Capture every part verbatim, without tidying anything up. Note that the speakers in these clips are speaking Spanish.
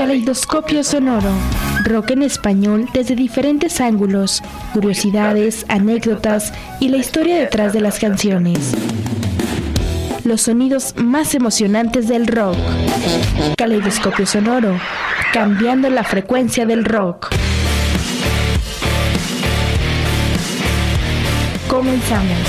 Caleidoscopio sonoro. Rock en español desde diferentes ángulos, curiosidades, anécdotas y la historia detrás de las canciones. Los sonidos más emocionantes del rock. Caleidoscopio sonoro. Cambiando la frecuencia del rock. Comenzamos.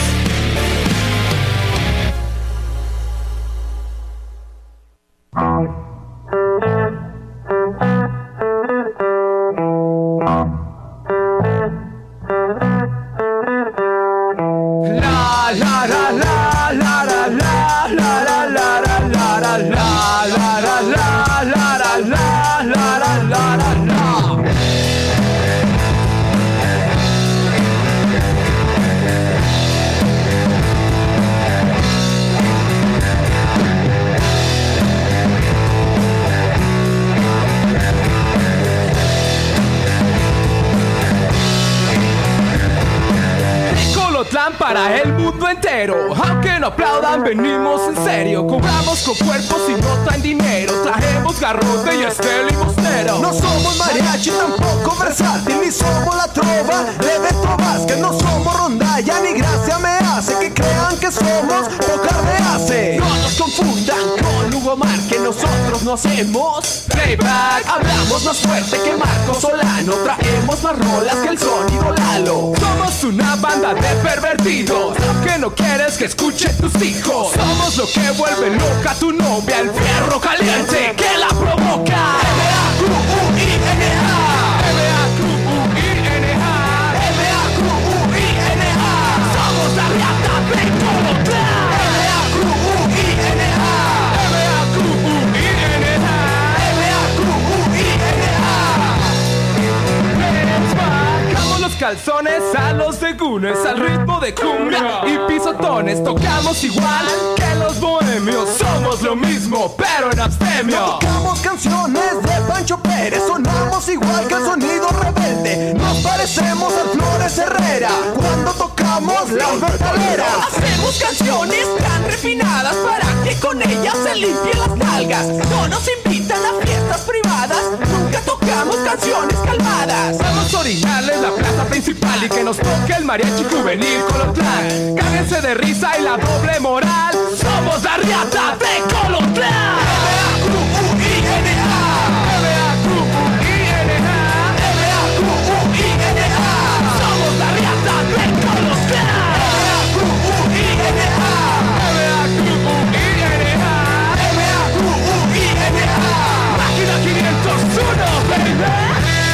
Para el mundo entero, aunque no aplaudan, venimos en serio. Cobramos con cuerpos y no traen dinero. Trajemos garrote y este limosnero. No somos mariachi, tampoco versátil, ni somos la trova de Beto Vázquez. No somos rondalla, ni gracia me hace que crean que somos Pocar de Ace. No nos confundan con Hugo Mar, que nosotros no hacemos playback. Hablamos más fuerte que Marco Solano. Traemos más rolas que el sonido Lalo. Somos una banda de pervertidos, lo que no quieres que escuchen tus hijos. Somos lo que vuelve loca tu novia, el fierro caliente que la provoca. M A Q U I N A, M A Q U I N A, M A Q U I N A. Somos la riata de Colotlán. M A Q U I N A, M A Q U I N A, M A Q U I N A. Les bajamos los calzones a los de Gunes, al ritmo de cumbia y pisotones. Tocamos igual que los bohemios, somos lo mismo pero en abstemio. No tocamos canciones de Pancho Pérez, sonamos igual que el sonido rebelde. Nos parecemos a Flores Herrera cuando tocamos la metalera. Hacemos canciones tan refinadas para que con ellas se limpien las nalgas. No nos invitan a fiestas privadas, nunca tocamos canciones calmadas. Somos originales, la plaza principal, y que nos toque el mariachi juvenil Colotlán. Cáguense de risa y la doble moral, somos la riata de Colotlán. M A Q U I N A, M A Q U I N A, M A Q U I N A. Somos la riata de Colotlán. M A Q U I N A, M A Q U I N A, M A Q U I N A. Máquina quinientos uno, baby.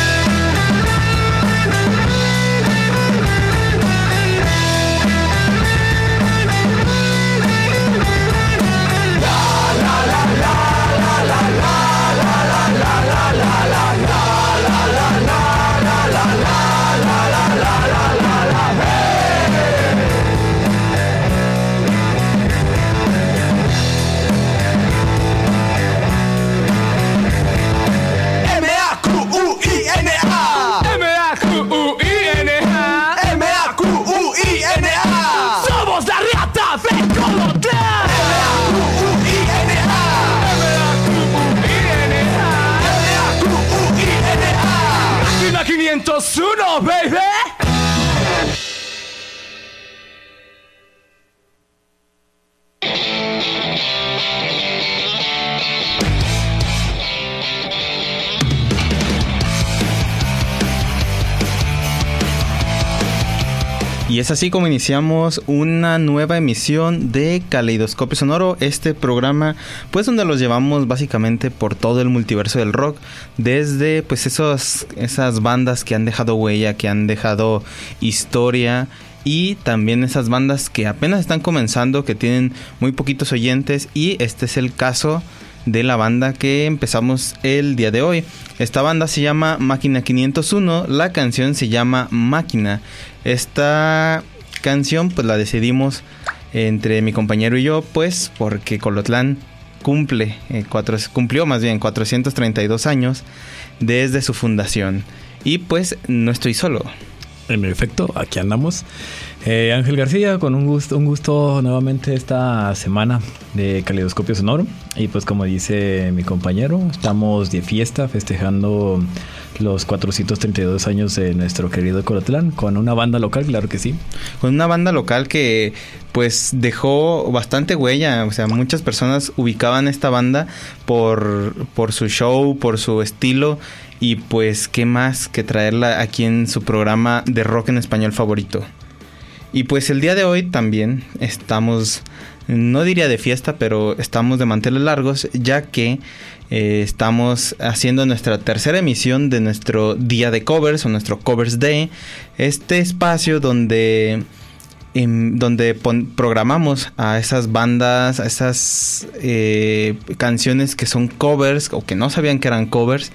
quinientos uno, baby. Y es así como iniciamos una nueva emisión de Caleidoscopio Sonoro, este programa pues donde los llevamos básicamente por todo el multiverso del rock, desde pues esos, esas bandas que han dejado huella, que han dejado historia, y también esas bandas que apenas están comenzando, que tienen muy poquitos oyentes, y este es el caso de la banda que empezamos el día de hoy. Esta banda se llama Máquina quinientos uno, la canción se llama Máquina. Esta canción pues la decidimos entre mi compañero y yo, pues porque Colotlán cumple, eh, cuatro, cumplió más bien cuatrocientos treinta y dos años desde su fundación. Y pues no estoy solo. En efecto, aquí andamos. Eh, Ángel García, con un gusto, un gusto nuevamente esta semana de Caleidoscopio Sonoro. Y pues como dice mi compañero, estamos de fiesta festejando los cuatrocientos treinta y dos años de nuestro querido Colotlán con una banda local, claro que sí. Con una banda local que pues dejó bastante huella, o sea, muchas personas ubicaban esta banda por, por su show, por su estilo, y pues qué más que traerla aquí en su programa de rock en español favorito. Y pues el día de hoy también estamos, no diría de fiesta, pero estamos de manteles largos, ya que eh, estamos haciendo nuestra tercera emisión de nuestro día de covers o nuestro Covers Day. Este espacio donde, eh, donde pon, programamos a esas bandas, a esas eh, canciones que son covers o que no sabían que eran covers.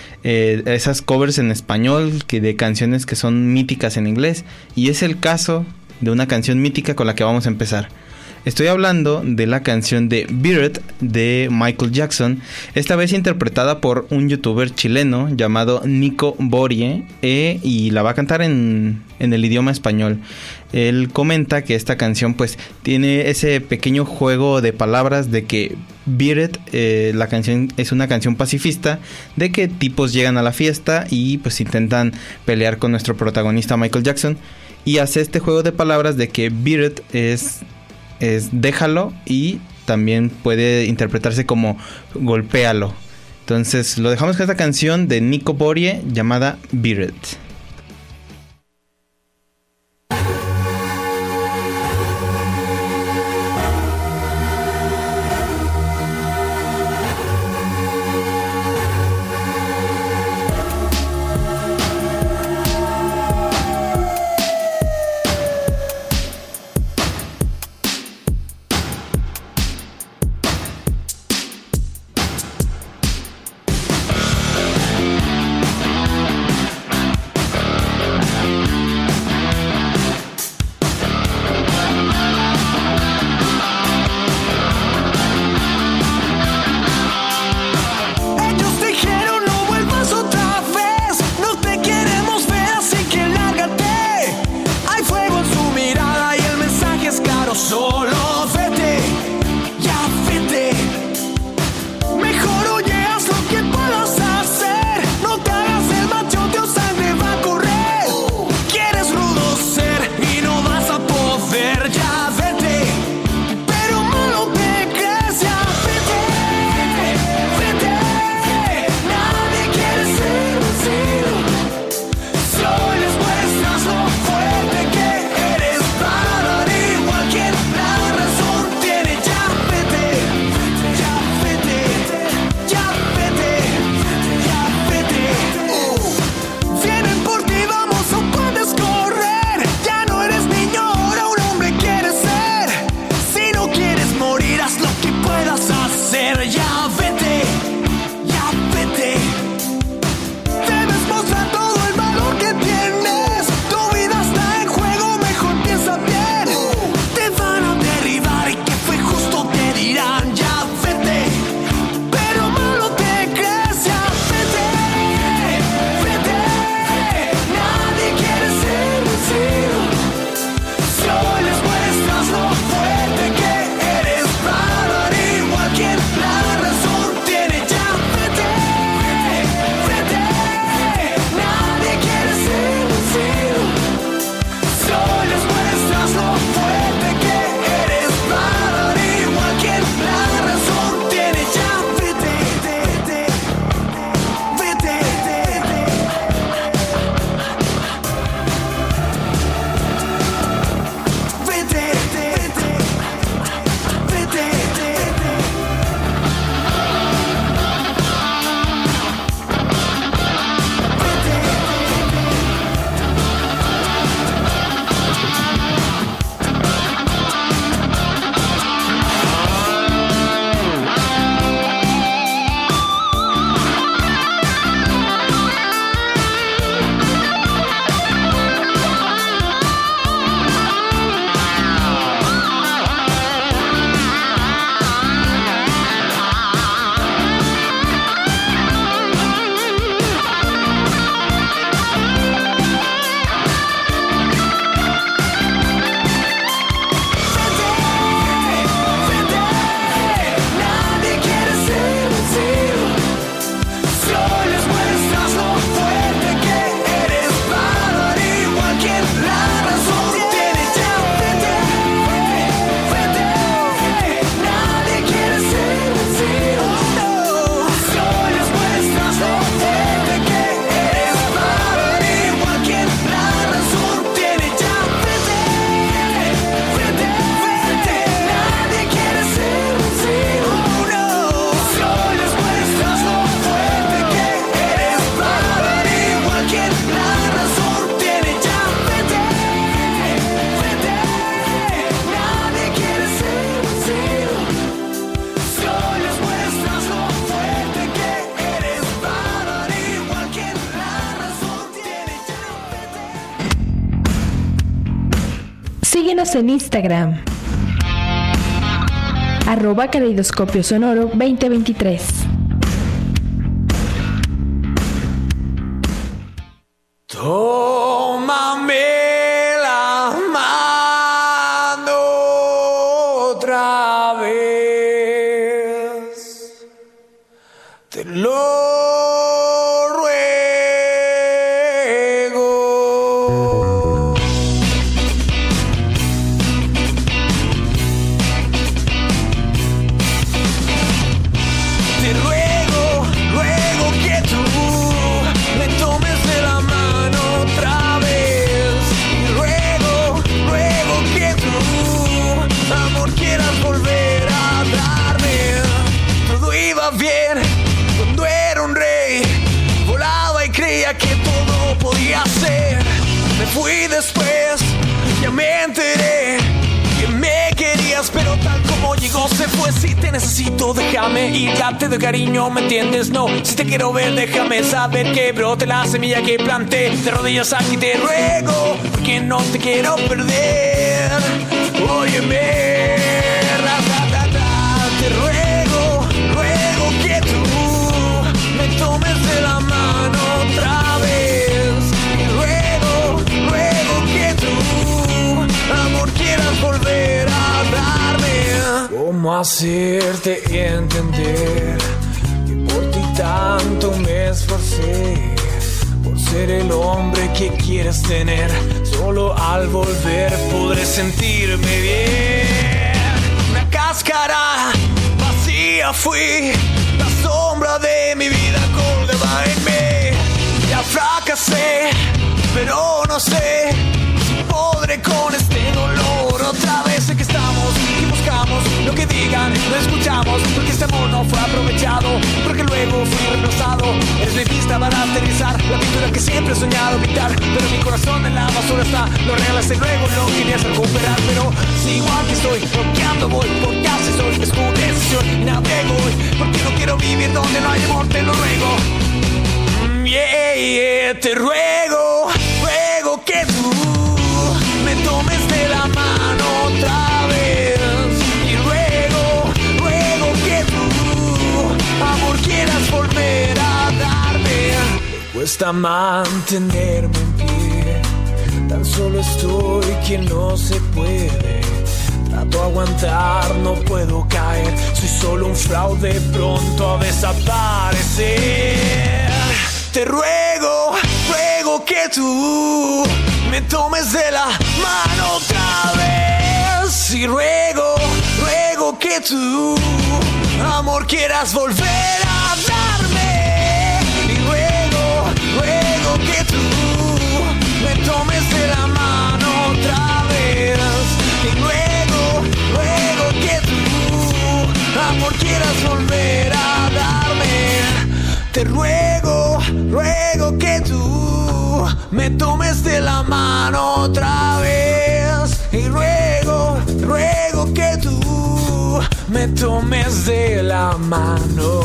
Eh, esas covers en español que de canciones que son míticas en inglés. Y es el caso de una canción mítica con la que vamos a empezar. Estoy hablando de la canción de Beat It de Michael Jackson, esta vez interpretada por un youtuber chileno llamado Nico Borie, eh, y la va a cantar en, en el idioma español. Él comenta que esta canción pues tiene ese pequeño juego de palabras de que Beat It, eh, la canción es una canción pacifista, de que tipos llegan a la fiesta y pues intentan pelear con nuestro protagonista Michael Jackson, y hace este juego de palabras de que Beat It es, es déjalo, y también puede interpretarse como golpéalo. Entonces lo dejamos con esta canción de Nico Borie llamada Beat It. Razón Síguenos en Instagram, arroba Caleidoscopio Sonoro veinte veintitrés. Tómame la mano otra vez, te lo fui después, ya me enteré que me querías, pero tal como llegó se fue. Si te necesito, déjame ir, ya te doy cariño, ¿me entiendes? No, si te quiero ver, déjame saber que brote la semilla que planté. De rodillas aquí te ruego, porque no te quiero perder. Óyeme, ratatata, te ruego, ruego que tú me tomes de la mano otra vez. Amor, quieras volver a darme. ¿Cómo hacerte entender que por ti tanto me esforcé? Por ser el hombre que quieres tener. Solo al volver podré sentirme bien. Una cáscara vacía fui, la sombra de mi vida colgaba en mí. Ya fracasé, pero no sé podré con este dolor. Otra vez sé que estamos y buscamos lo que digan, lo escuchamos, porque este amor no fue aprovechado, porque luego fui reemplazado. Eres mi pista para aterrizar, la pintura que siempre he soñado pintar, pero mi corazón en la basura está. Lo regalaste luego, lo querías recuperar, pero sigo aquí estoy, bloqueando voy, porque así soy. Es tu decisión y navego hoy, porque no quiero vivir donde no hay amor, te lo ruego. Yeah, yeah, te ruego, ruego que tú me tomes de la mano otra vez. Y ruego, ruego que tú, amor, quieras volver a darme. Me cuesta mantenerme en pie, tan solo estoy que no se puede. Trato de aguantar, no puedo caer. Soy solo un fraude pronto a desaparecer. Te ruego, ruego que tú me tomes de la mano otra vez. Y ruego, ruego que tú, amor, quieras volver a darme. Y ruego, ruego que tú me tomes de la mano otra vez. Y ruego, ruego que tú, amor, quieras volver a darme. Te ruego, ruego que tú me tomes de la mano otra vez. Y ruego, ruego que tú me tomes de la mano.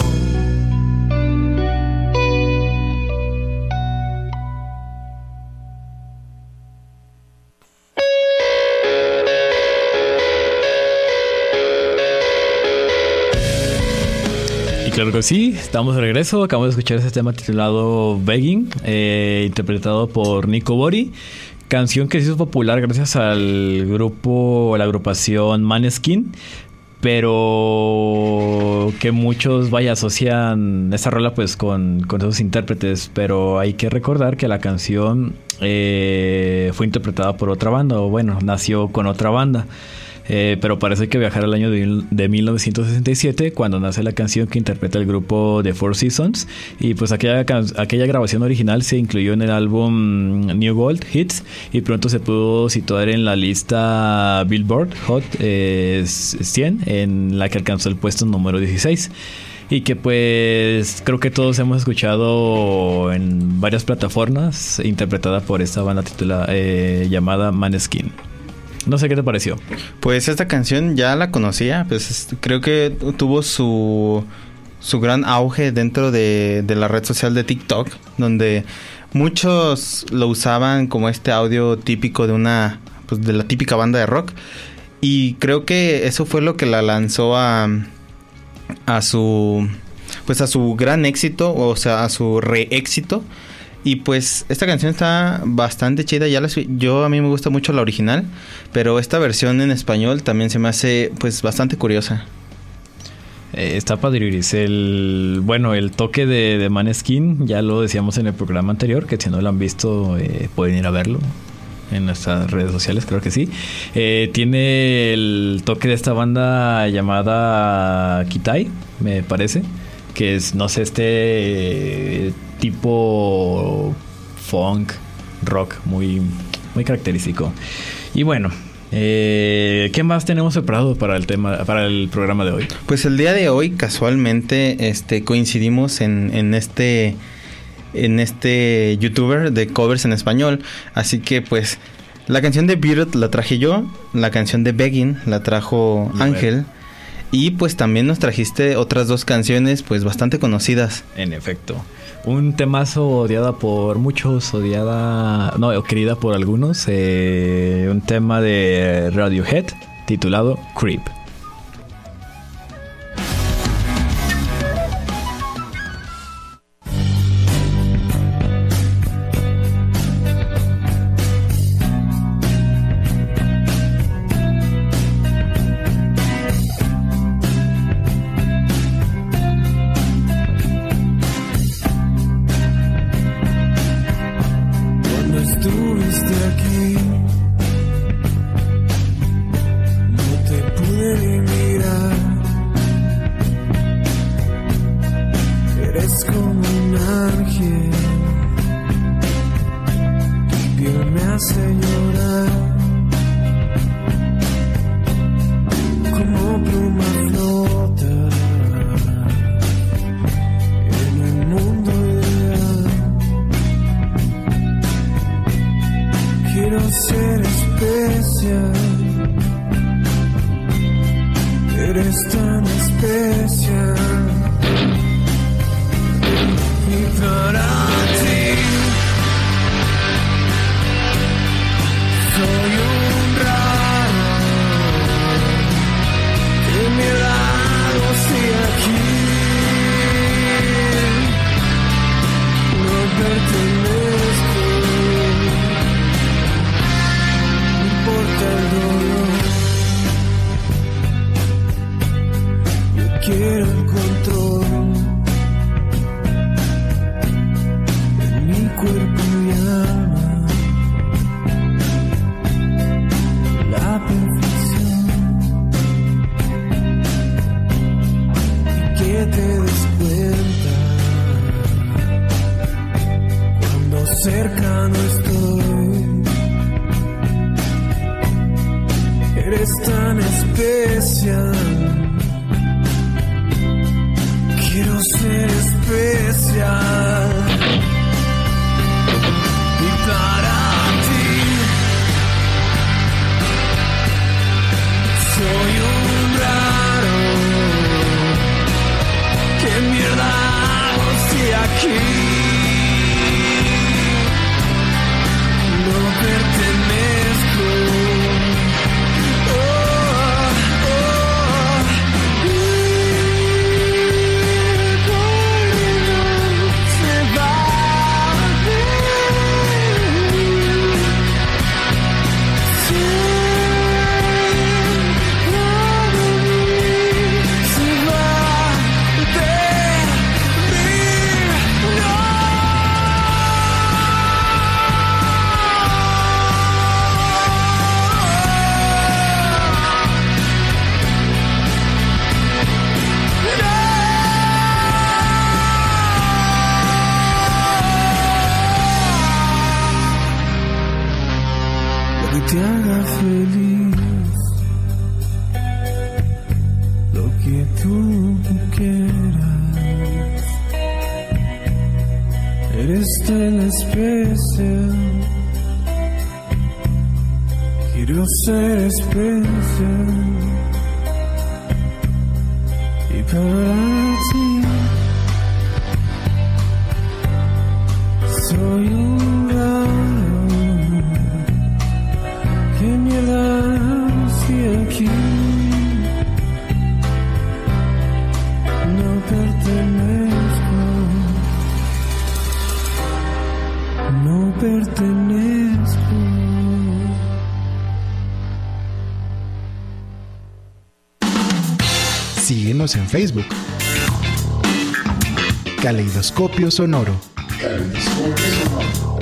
Claro que sí, estamos de regreso. Acabamos de escuchar este tema titulado Begging, eh, interpretado por Nico Bori. Canción que se hizo popular gracias al grupo, a la agrupación Maneskin, pero que muchos, vaya, asocian esta rola pues con, con esos intérpretes. Pero hay que recordar que la canción eh, fue interpretada por otra banda, o bueno, nació con otra banda. Eh, pero parece que viajar al año de, de mil novecientos sesenta y siete, cuando nace la canción que interpreta el grupo The Four Seasons. Y pues aquella, aquella grabación original se incluyó en el álbum New Gold Hits y pronto se pudo situar en la lista Billboard Hot eh, cien, en la que alcanzó el puesto número dieciséis. Y que pues creo que todos hemos escuchado en varias plataformas, interpretada por esta banda titulada eh, llamada Maneskin. No sé qué te pareció. Pues esta canción ya la conocía, pues creo que tuvo su su gran auge dentro de, de la red social de TikTok, donde muchos lo usaban como este audio típico de una pues, de la típica banda de rock. Y creo que eso fue lo que la lanzó a, a su, pues a su gran éxito, o sea, a su reéxito. Y pues esta canción está bastante chida. Ya la, yo a mí me gusta mucho la original, pero esta versión en español también se me hace pues bastante curiosa. Eh, está padre, Iris. El, bueno, el toque de, de Maneskin, ya lo decíamos en el programa anterior, que si no lo han visto eh, pueden ir a verlo en nuestras redes sociales, creo que sí. Eh, tiene el toque de esta banda llamada Kitai, me parece, que es, no sé, este eh, tipo funk, rock muy, muy característico. Y bueno, eh, ¿qué más tenemos preparado para el tema, para el programa de hoy? Pues el día de hoy, casualmente, este, coincidimos en, en este, en este youtuber de covers en español. Así que, pues, la canción de Beat It la traje yo, la canción de Begging la trajo Ángel. Y pues también nos trajiste otras dos canciones pues bastante conocidas. En efecto. Un temazo odiada por muchos, odiada... No, querida por algunos. Eh, un tema de Radiohead titulado Creep. Soy un raro que no pertenezco, no pertenezco. Síguenos en Facebook. Caleidoscopio Sonoro. Caleidoscopio Sonoro.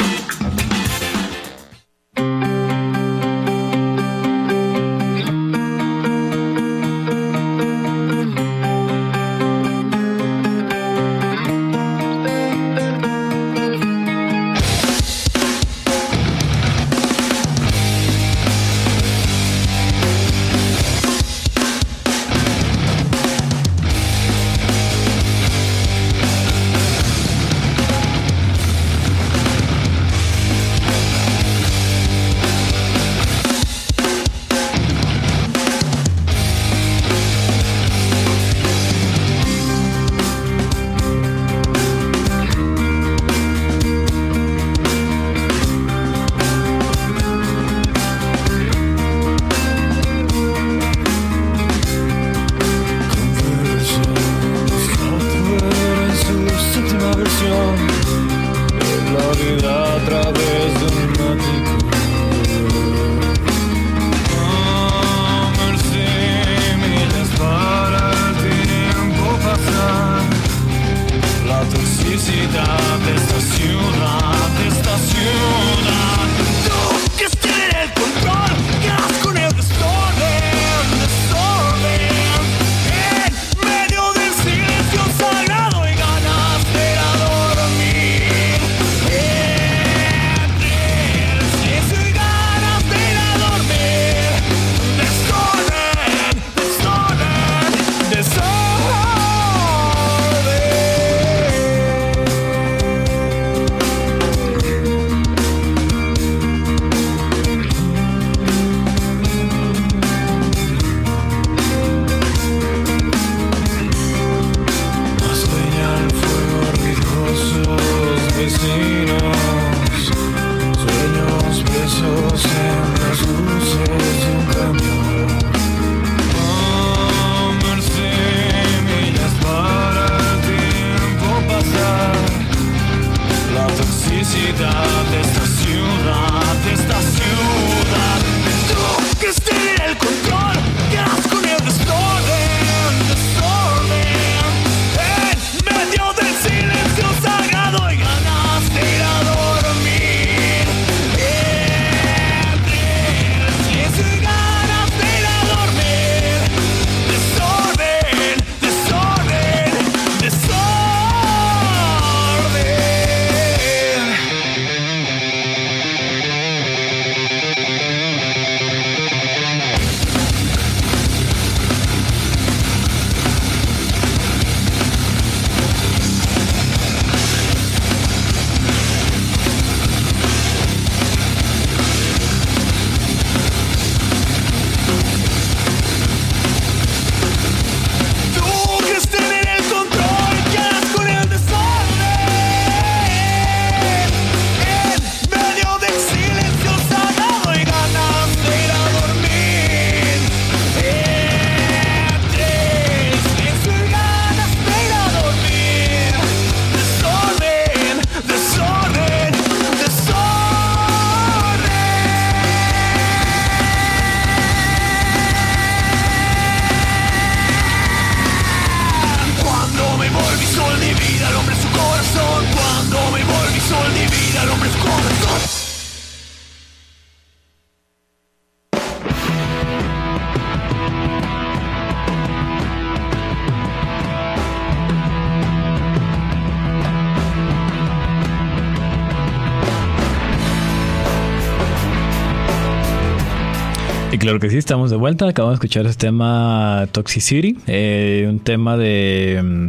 Y claro que sí, estamos de vuelta. Acabamos de escuchar este tema Toxicity, eh, un tema de,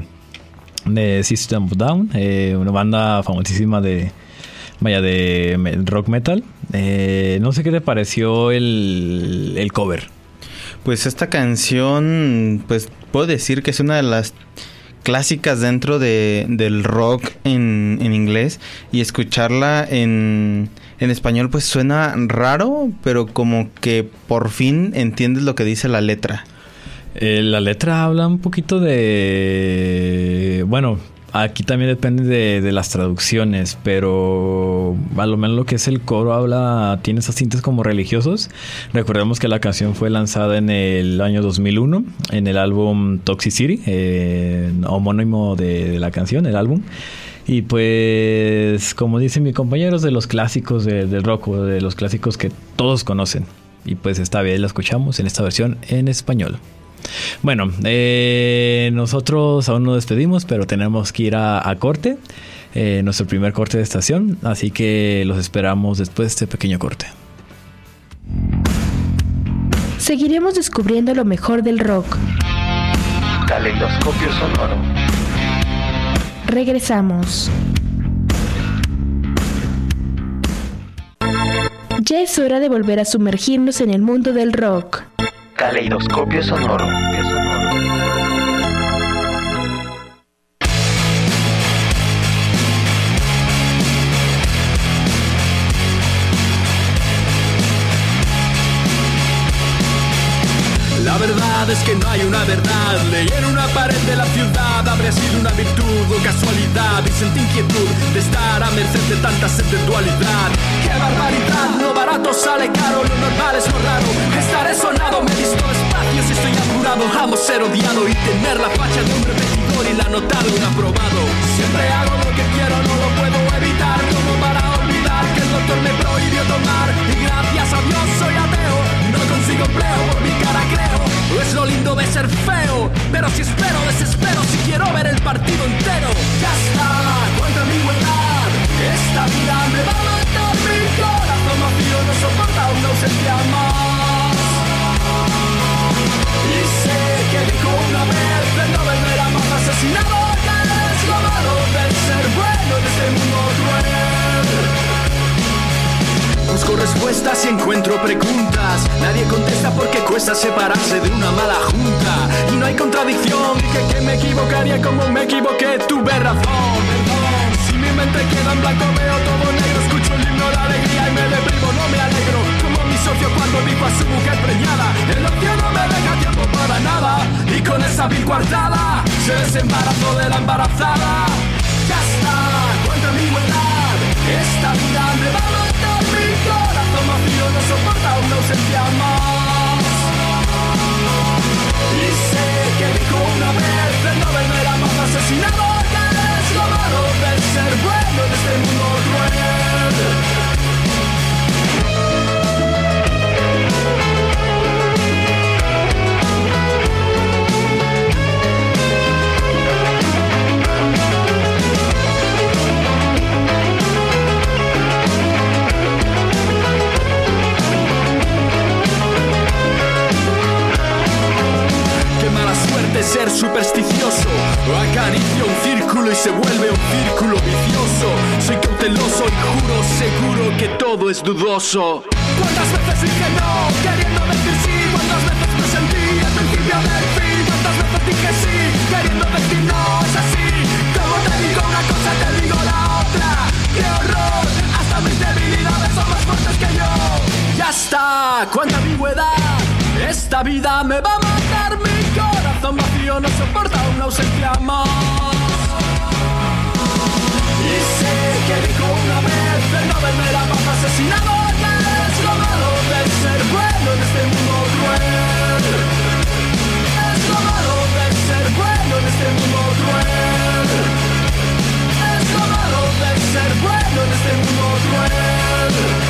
de System of a Down, eh, una banda famosísima de, vaya, de rock metal. Eh, no sé qué te pareció el, el cover. Pues esta canción, pues puedo decir que es una de las clásicas dentro de, del rock en, en inglés, y escucharla en, en español pues suena raro, pero como que por fin entiendes lo que dice la letra. Eh, la letra habla un poquito de... Bueno, aquí también depende de, de las traducciones, pero a lo menos lo que es el coro habla, tiene esos tintes como religiosos. Recordemos que la canción fue lanzada en el año dos mil uno en el álbum Toxicity, eh, homónimo de, de la canción, el álbum. Y pues, como dicen mis compañeros, de los clásicos de, del rock, o de los clásicos que todos conocen. Y pues esta vez la escuchamos en esta versión en español. Bueno, eh, nosotros aún nos despedimos, pero tenemos que ir a, a corte, eh, nuestro primer corte de estación, así que los esperamos después de este pequeño corte. Seguiremos descubriendo lo mejor del rock. Caleidoscopio sonoro. Regresamos. Ya es hora de volver a sumergirnos en el mundo del rock. Caleidoscopio sonoro. La verdad es que no hay una verdad. Leí en una pared de la ciudad, habría sido una virtud o casualidad, y sentí inquietud de estar a merced de tanta sed de dualidad. ¡Qué barbaridad! Lo barato sale caro, lo normal es lo raro. Estaré sonado, me disto espacio si estoy apurado. Amo ser odiado y tener la facha de un repetidor y la nota de un aprobado. Siempre hago lo que quiero, no lo puedo evitar, como para olvidar que el doctor me prohibió tomar. Y gracias a Dios soy ateo, no consigo empleo, por mi cara creo. Es lo lindo de ser feo, pero si espero, desespero, si quiero ver el partido entero. Ya está, cuánta ambigüedad, esta vida me va a matar. Mi corazón vacío no soporta una ausencia más. Y sé que dijo una vez de no volver a más asesinado. Ya es lo malo de ser bueno en este mundo cruel. Busco respuestas y encuentro preguntas. Nadie contesta porque cuesta separarse de una mala junta. Y no hay contradicción, dije que me equivocaría como me equivoqué. Tuve razón, perdón. Si mi mente queda en blanco veo todo negro. Escucho el himno de alegría y me deprimo, no me alegro. Como mi socio cuando dijo a su mujer preñada: el ocio no me deja tiempo para nada. Y con esa vil coartada se desembarazó de la embarazada. Ya está, cuánta ambigüedad, esta vida me va a matar. Mi corazón vacío no soporta una ausencia más. Y sé que dijo una vez de no volver a más asesinado. Que es lo malo de ser bueno en este mundo cruel. Ser supersticioso, acaricio un círculo y se vuelve un círculo vicioso. Soy cauteloso y juro seguro que todo es dudoso. ¿Cuántas veces dije no, queriendo decir sí? ¿Cuántas veces me sentí al principio del fin? ¿Cuántas veces dije sí, queriendo decir no? Es así, como te digo una cosa te digo la otra. ¡Qué horror! Hasta mis debilidades son más fuertes que yo. Ya está, cuánta ambigüedad, esta vida me va a matar. Mi corazón vacío no soporta una ausencia más. Y sé que dijo una vez de no volver a más asesinado. Que es lo malo de ser bueno en este mundo cruel. Es lo malo de ser bueno en este mundo cruel. Es lo malo de ser bueno en este mundo cruel.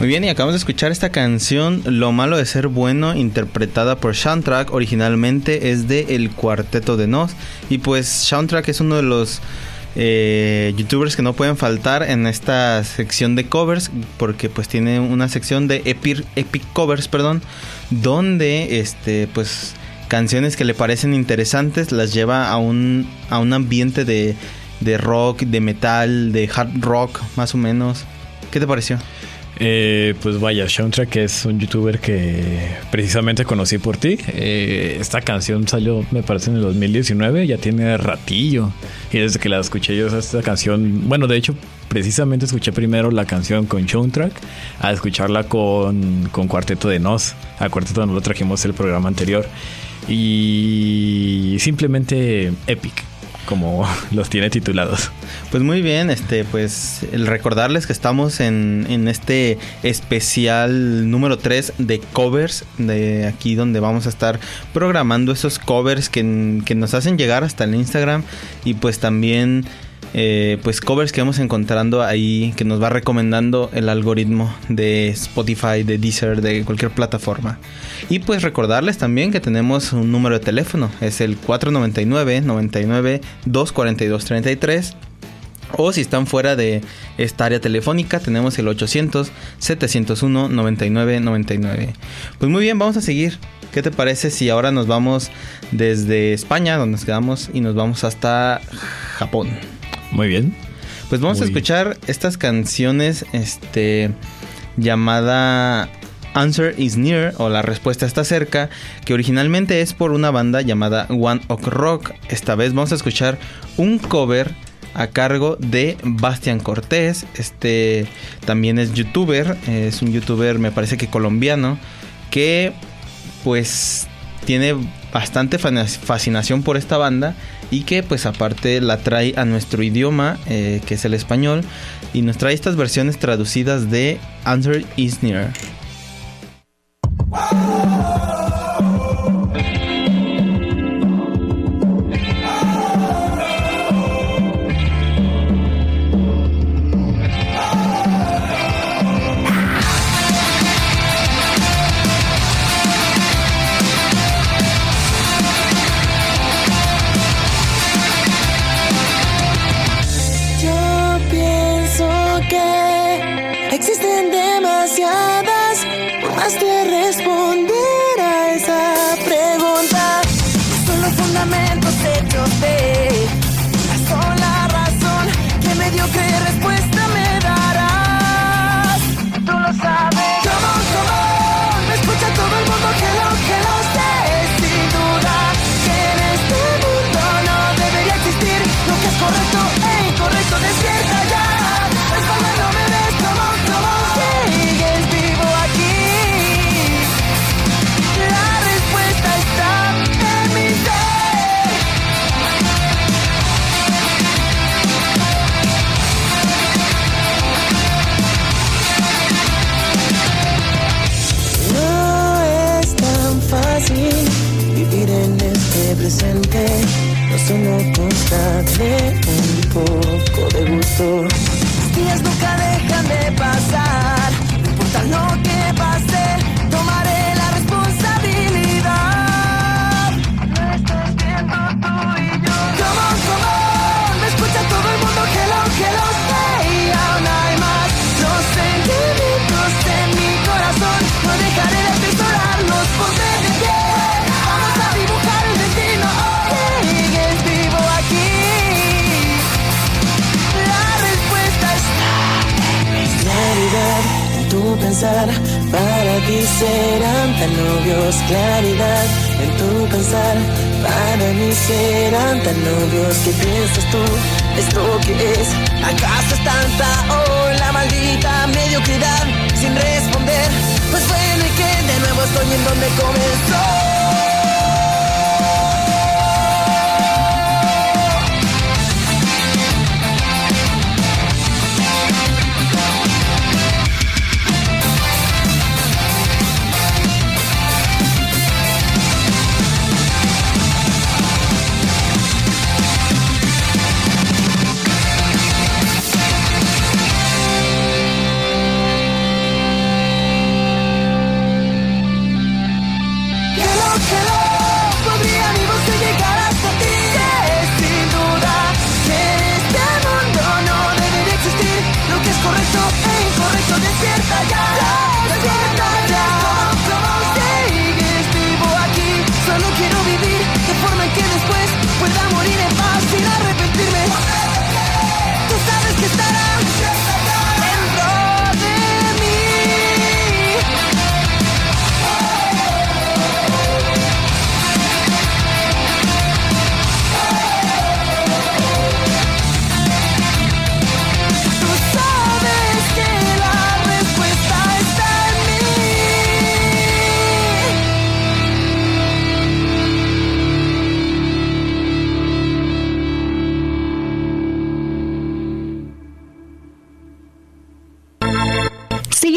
Muy bien, y acabamos de escuchar esta canción, Lo malo de ser bueno, interpretada por Soundtrack. Originalmente es de El Cuarteto de Nos. Y pues Soundtrack es uno de los eh, youtubers que no pueden faltar en esta sección de covers, porque pues tiene una sección de epic, epic covers, perdón, donde este pues canciones que le parecen interesantes las lleva a un, a un ambiente de, de rock, de metal, de hard rock, más o menos. ¿Qué te pareció? Eh, pues vaya, Soundtrack es un youtuber que precisamente conocí por ti. Eh, esta canción salió, me parece, en el dos mil diecinueve, ya tiene ratillo. Y desde que la escuché yo, esta canción, bueno, de hecho, precisamente escuché primero la canción con Soundtrack a escucharla con, con Cuarteto de Nos. A Cuarteto de Nos lo trajimos el programa anterior. Y simplemente epic, como los tiene titulados. Pues muy bien, este, pues el recordarles que estamos en, en este especial número tres de covers, de aquí donde vamos a estar programando esos covers que, que nos hacen llegar hasta el Instagram, y pues también eh, pues covers que vamos encontrando ahí, que nos va recomendando el algoritmo de Spotify, de Deezer, de cualquier plataforma. Y pues recordarles también que tenemos un número de teléfono, es el cuatro nueve nueve, noventa y nueve, doscientos cuarenta y dos, treinta y tres. O si están fuera de esta área telefónica, tenemos el ochocientos, setecientos uno, noventa y nueve, noventa y nueve. Pues muy bien, vamos a seguir. ¿Qué te parece si ahora nos vamos desde España, donde nos quedamos, y nos vamos hasta Japón? Muy bien. Pues vamos muy a escuchar estas canciones, este, llamada Answer is Near, o La Respuesta está cerca, que originalmente es por una banda llamada One Ok Rock. Esta vez vamos a escuchar un cover a cargo de Bastián Cortés. Este también es youtuber, es un youtuber, me parece que colombiano, que pues tiene bastante fascinación por esta banda, y que pues aparte la trae a nuestro idioma, eh, que es el español, y nos trae estas versiones traducidas de Answer is Near. Existen demasiadas formas de responder a esa pregunta. Son los fundamentos hechos de una sola razón. ¿Qué mediocre respuesta me darás? Tú lo sabes. Come on, come on. Me escucha todo el mundo que lo, que lo sé. Sin duda que en este mundo no debería existir lo que es correcto e incorrecto. Despierta ya. Respaldándome de esto. Sigues vivo aquí. La respuesta está en mi ser. No es tan fácil vivir en este presente. No solo consta de un poco de gusto. Los días nunca dejan de pasar. No importa lo que pase, tomaré la responsabilidad. Lo estás viendo tú y yo. Come on, come on. Me escucha todo el mundo que lo, que lo sé. Y aún hay más. Los sentimientos en mi corazón. No dejaré de atesorarlos. Ponte de pie. Vamos a dibujar el destino. Sigues vivo aquí. La respuesta está en mi claridad, en tu pensar. Para ti serán tan obvios. Claridad en tu pensar. Para mí serán tan obvios. ¿Qué piensas tú? ¿Esto qué es? ¿Acaso es tanta o la maldita mediocridad? Sin responder, pues bueno, y que de nuevo estoy en donde comenzó.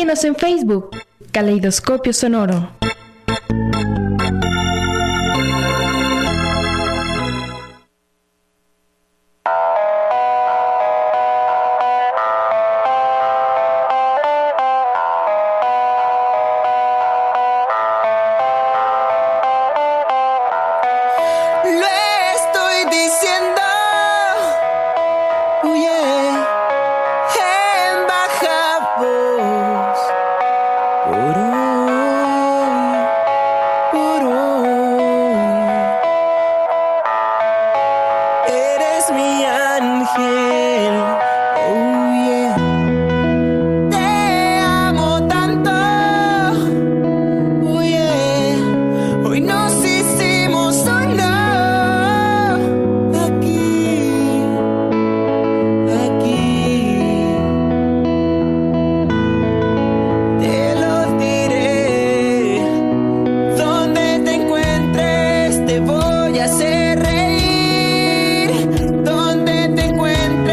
Síguenos en Facebook, Caleidoscopio Sonoro. Te voy a hacer reír donde te encuentres.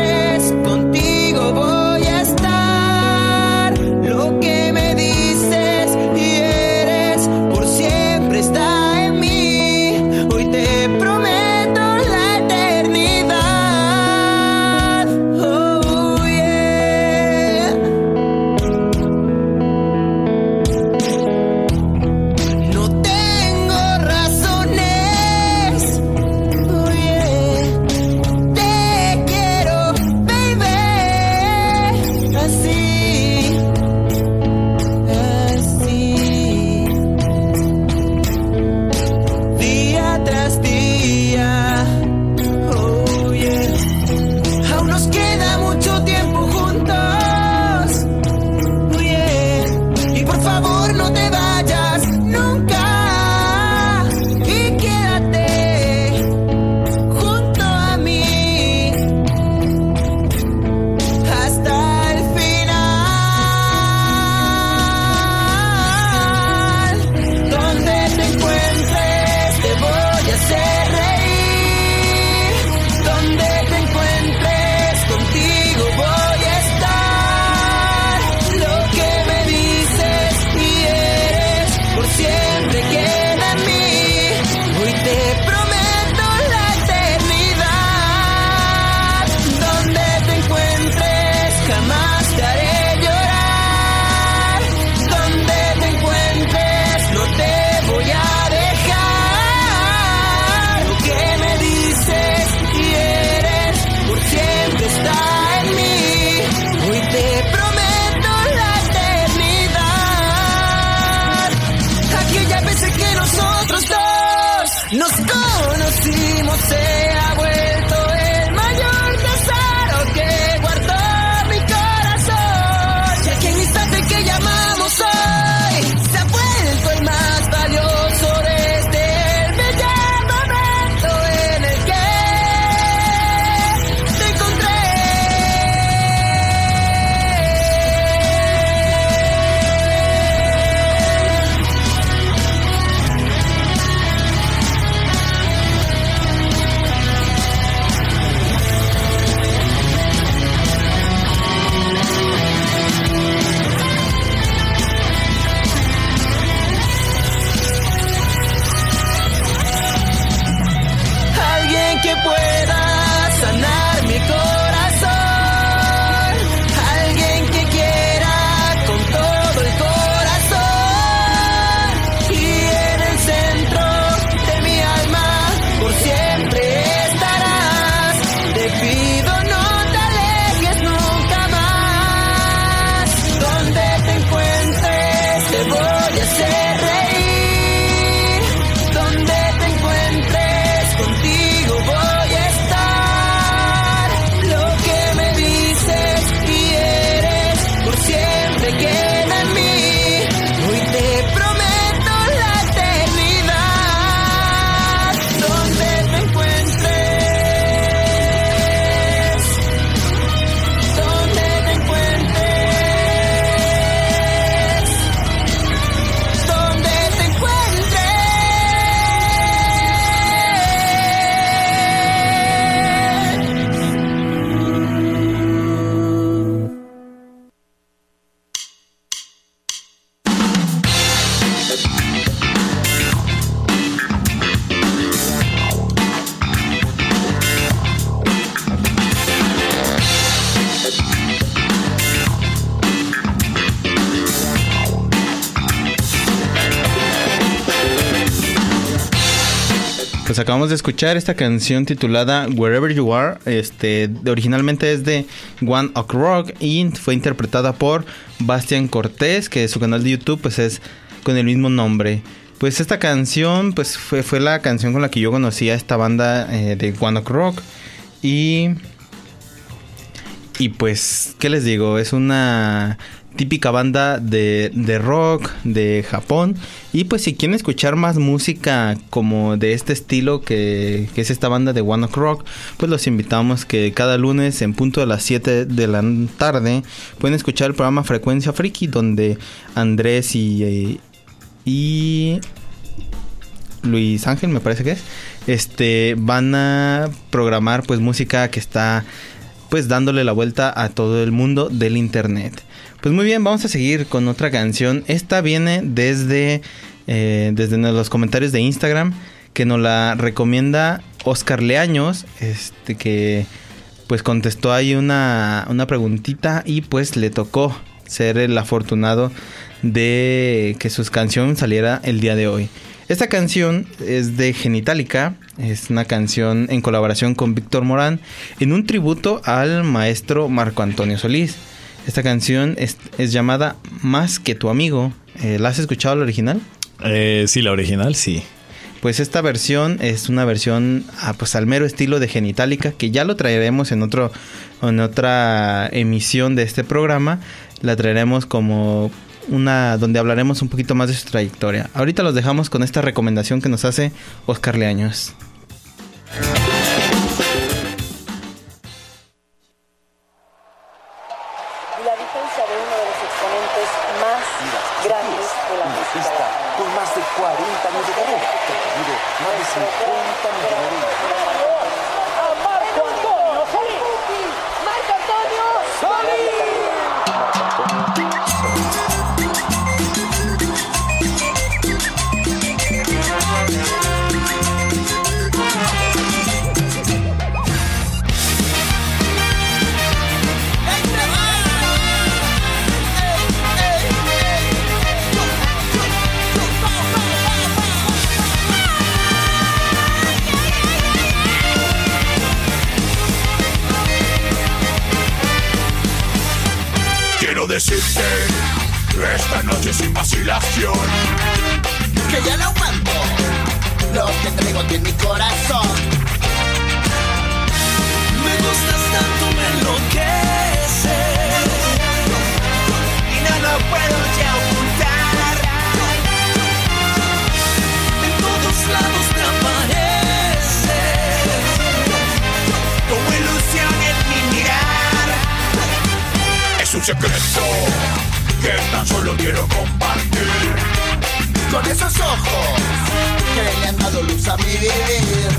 pues acabamos de escuchar esta canción titulada Wherever You Are. Este, originalmente es de One Ok Rock y fue interpretada por Bastian Cortés, que su canal de YouTube pues es con el mismo nombre. Pues esta canción pues fue, fue la canción con la que yo conocí a esta banda eh, de One Ok Rock. Y... Y pues, ¿qué les digo? Es una típica banda de, de rock de Japón. Y pues si quieren escuchar más música como de este estilo que, que es esta banda de One Ok Rock, pues los invitamos que cada lunes en punto de las siete de la tarde pueden escuchar el programa Frecuencia Friki, donde Andrés y, y Luis Ángel, me parece que es, este van a programar pues música que está pues dándole la vuelta a todo el mundo del internet. Pues muy bien, vamos a seguir con otra canción. Esta viene desde, eh, desde los comentarios de Instagram, que nos la recomienda Oscar Leaños, este que pues contestó ahí una, una preguntita y pues le tocó ser el afortunado de que su canción saliera el día de hoy. Esta canción es de Genitalica, es una canción en colaboración con Víctor Morán, en un tributo al maestro Marco Antonio Solís. Esta canción es, es llamada Más que tu amigo. Eh, ¿La has escuchado la original? Eh, sí, la original, sí. Pues esta versión es una versión ah, pues al mero estilo de Genitalica, que ya lo traeremos en otro en otra emisión de este programa. La traeremos como una donde hablaremos un poquito más de su trayectoria. Ahorita los dejamos con esta recomendación que nos hace Oscar Leaños. Y la vigencia de uno de los exponentes más grandes de la música, con más de cuarenta años de carrera, más de cincuenta millones. ¡A Marco Antonio Solís! ¡Marco Antonio Solís! Quiero decirte esta noche sin vacilación que ya no aguanto lo que traigo aquí en mi corazón. Me gustas tanto, me enloqueces y no lo puedo ya ocultar. En todos lados te apareces como ilusión en mi mirar. Es un secreto que tan solo quiero compartir con esos ojos que le han dado luz a mi vivir.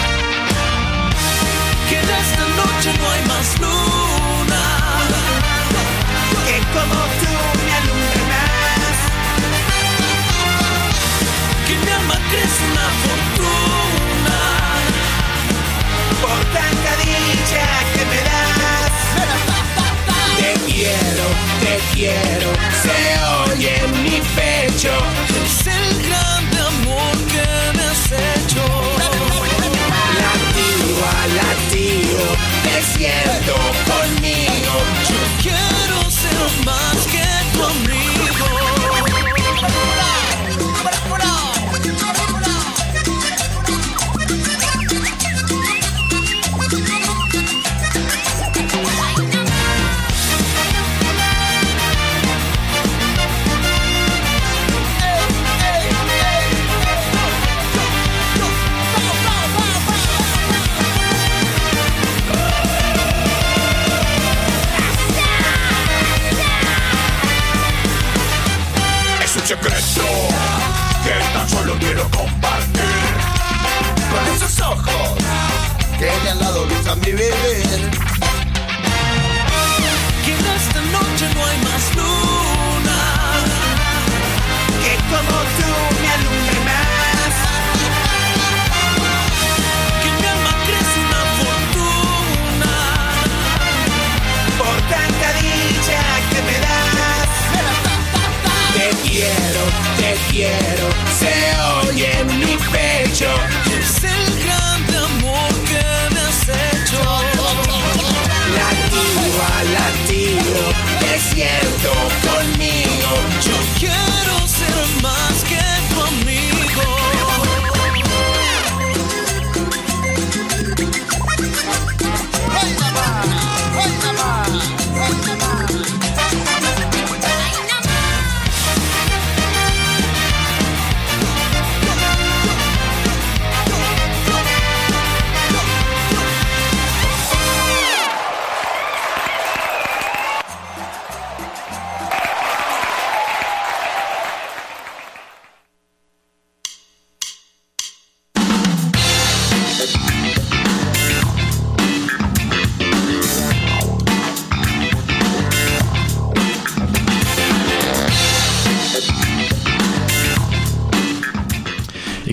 Que en esta noche no hay más luna que como tú me alumbre más. Que mi alma crece una fortuna por tanta dicha que me das. Te quiero, te quiero, se oye en mi pecho. Es el grande amor que me has hecho. Latido a latido, te siento conmigo. Yo quiero ser más que tu amigo. secreto que tan solo quiero compartir con esos ojos que le han dado luz a mi vivir. Que en esta noche no hay más luna que como tú me alumbre más. Que mi alma crece una fortuna por tanta dicha que me das. Te quiero, te quiero, se oye en mi pecho. Es el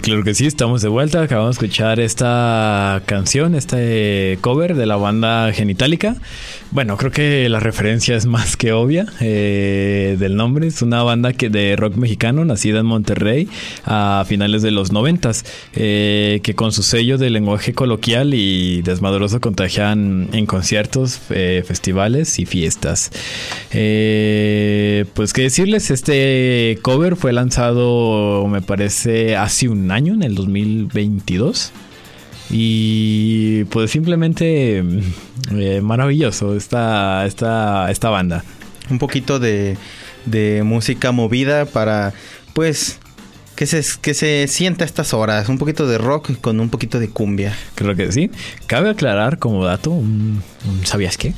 Claro que sí, estamos de vuelta. Acabamos de escuchar esta canción, este cover de la banda Genitalica. Bueno, creo que la referencia es más que obvia eh, del nombre. Es una banda que de rock mexicano, nacida en Monterrey a finales de los noventas, eh, que con su sello de lenguaje coloquial y desmadroso contagian en conciertos, eh, festivales y fiestas. Eh, pues qué decirles, este cover fue lanzado, me parece, hace un año, en el dos mil veintidós. Y pues simplemente eh, maravilloso esta, esta, esta banda. Un poquito de, de música movida para, pues, que se, que se sienta a estas horas. Un poquito de rock con un poquito de cumbia. Creo que sí. Cabe aclarar como dato, un, un ¿sabías qué?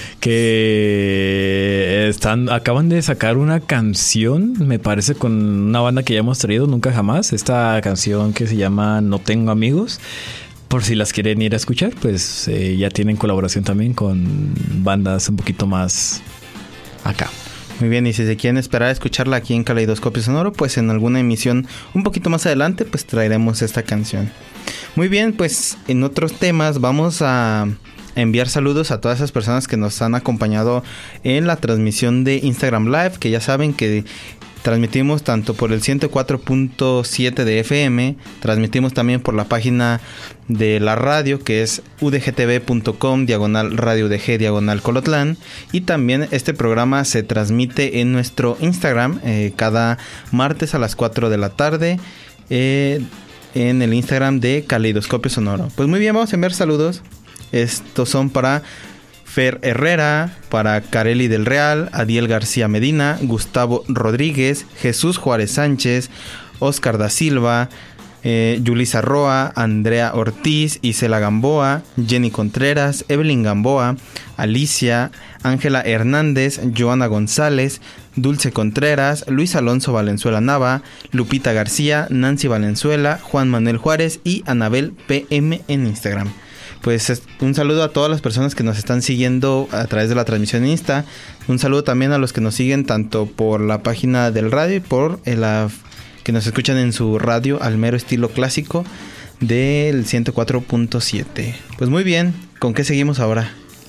Que están, acaban de sacar una canción, me parece, con una banda que ya hemos traído, Nunca Jamás. Esta canción que se llama No Tengo Amigos. Por si las quieren ir a escuchar, pues eh, ya tienen colaboración también con bandas un poquito más acá. Muy bien, y si se quieren esperar a escucharla aquí en Caleidoscopio Sonoro, pues en alguna emisión un poquito más adelante, pues traeremos esta canción. Muy bien, pues en otros temas vamos a enviar saludos a todas esas personas que nos han acompañado en la transmisión de Instagram Live, que ya saben que transmitimos tanto por el ciento cuatro punto siete de F M, transmitimos también por la página de la radio, que es udgtv.com, diagonal radio udg, diagonal Colotlán, y también este programa se transmite en nuestro Instagram eh, cada martes a las cuatro de la tarde, eh, en el Instagram de Caleidoscopio Sonoro. Pues muy bien, vamos a enviar saludos. Estos son para Fer Herrera, para Carely del Real, Adiel García Medina, Gustavo Rodríguez, Jesús Juárez Sánchez, Oscar da Silva, eh, Yulisa Roa, Andrea Ortiz, Isela Gamboa, Jenny Contreras, Evelyn Gamboa, Alicia, Ángela Hernández, Joana González, Dulce Contreras, Luis Alonso Valenzuela Nava, Lupita García, Nancy Valenzuela, Juan Manuel Juárez y Anabel P M en Instagram. Pues un saludo a todas las personas que nos están siguiendo a través de la transmisión en Insta. Un saludo también a los que nos siguen tanto por la página del radio y por la que nos escuchan en su radio al mero estilo clásico del ciento cuatro punto siete. Pues muy bien, ¿con qué seguimos ahora?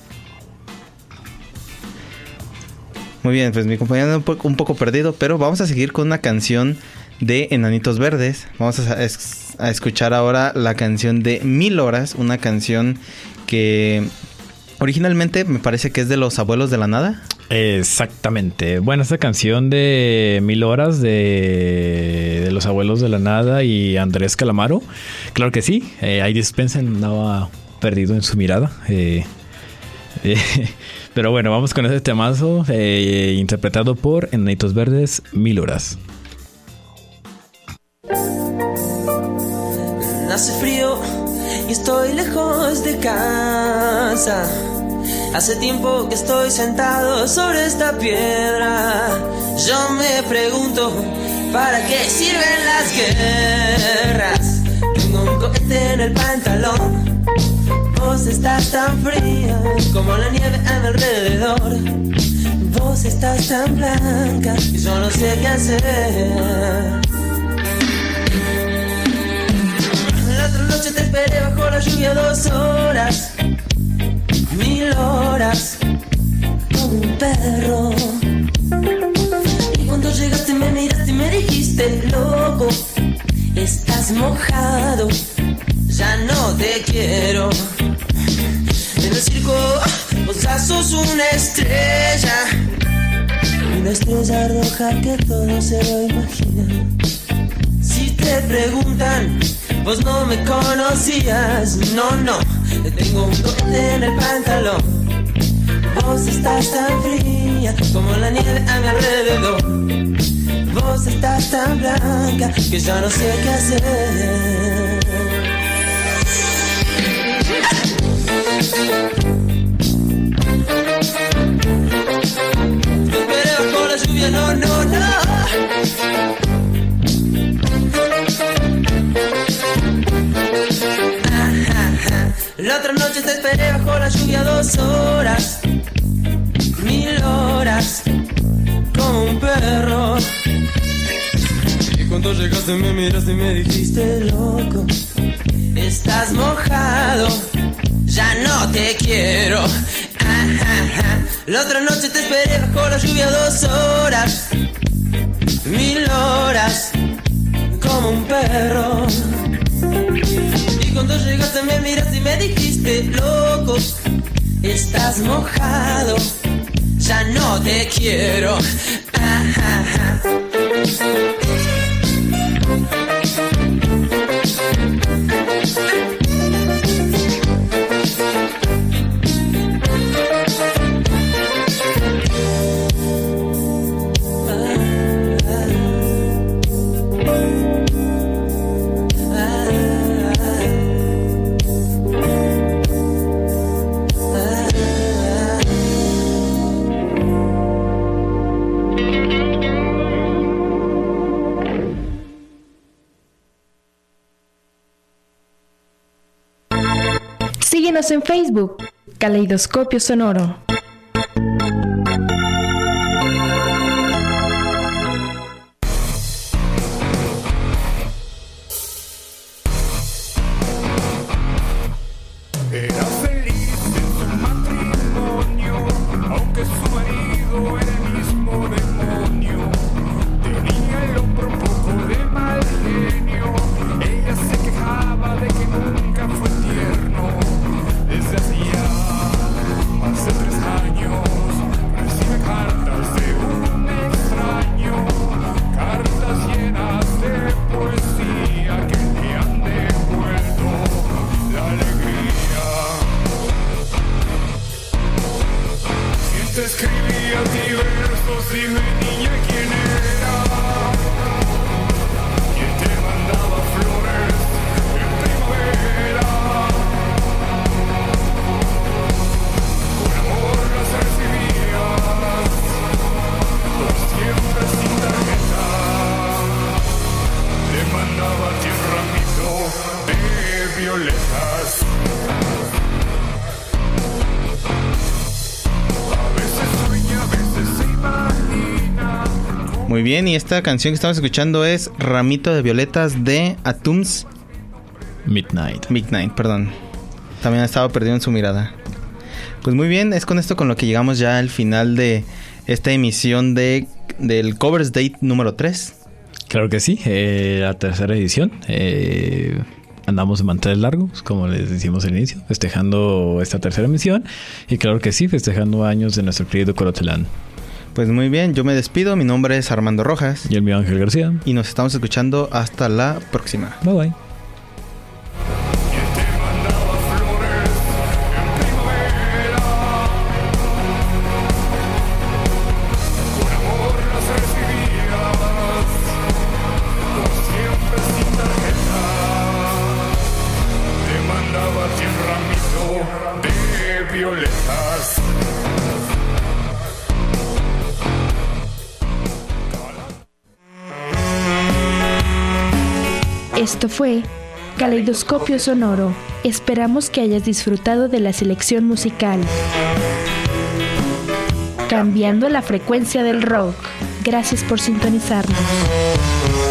Muy bien, pues mi compañero anda un, po- un poco perdido, pero vamos a seguir con una canción de Enanitos Verdes. Vamos a, es, a escuchar ahora la canción de Mil Horas, una canción que originalmente me parece que es de Los Abuelos de la Nada. Exactamente. Bueno, esta canción de Mil Horas de, de Los Abuelos de la Nada y Andrés Calamaro, claro que sí. Eh, ahí dispensen, andaba perdido en su mirada. Eh, eh, pero bueno, vamos con este temazo eh, interpretado por Enanitos Verdes, Mil Horas. Hace frío y estoy lejos de casa. Hace tiempo que estoy sentado sobre esta piedra. Yo me pregunto, ¿para qué sirven las guerras? Tengo un cohete en el pantalón. Vos estás tan fría como la nieve a mi alrededor. Vos estás tan blanca y yo no sé qué hacer. La otra noche te esperé bajo la lluvia dos horas, mil horas, como un perro. Y cuando llegaste me miraste y me dijiste, loco, estás mojado, ya no te quiero. En el circo vos ya sos una estrella, una estrella roja que todo se lo imagina. Si te preguntan, vos no me conocías, no, no, tengo un cohete en el pantalón. Vos estás tan fría como la nieve a mi alrededor. Vos estás tan blanca que ya no sé qué hacer. Te esperé bajo la lluvia, no, no, no. La otra noche te esperé bajo la lluvia dos horas, mil horas, como un perro. Y cuando cuando llegaste me miraste y me dijiste, loco, estás mojado, ya no te quiero. Ah, ah, ah. La otra noche te esperé bajo la lluvia dos horas, mil horas, como un perro. Y cuando llegaste me miraste y me dijiste, loco, estás mojado, ya no te quiero. Ah, ah, ah. Síguenos en Facebook, Caleidoscopio Sonoro. Era feliz en su matrimonio, aunque su marido era el mismo demonio. Tenía el hombro un poco de mal genio. Ella se quejaba de que nunca fue tierno. Desde hacía más de tres años recibe cartas de un extraño, cartas llenas de poesía que le han devuelto la alegría. Quien te escribía ti versos, dime niña quién era. Quien te mandaba flores en primavera. Con amor las recibías, por siempre sin tarjeta. Te mandaba a ti un ramito de violetas. Muy bien, y esta canción que estamos escuchando es Ramito de Violetas de Atoms Midnight. Midnight, perdón. También ha estado perdido en su mirada. Pues muy bien, es con esto con lo que llegamos ya al final de esta emisión de del Covers Date número tres. Claro que sí, eh, la tercera edición. Eh, andamos de manteles largos, como les decimos al inicio, festejando esta tercera emisión. Y claro que sí, festejando años de nuestro querido Corotelán. Pues muy bien, yo me despido. Mi nombre es Armando Rojas. Y el mío Ángel García. Y nos estamos escuchando hasta la próxima. Bye bye. Esto fue Caleidoscopio Sonoro. Esperamos que hayas disfrutado de la selección musical. Cambiando la frecuencia del rock. Gracias por sintonizarnos.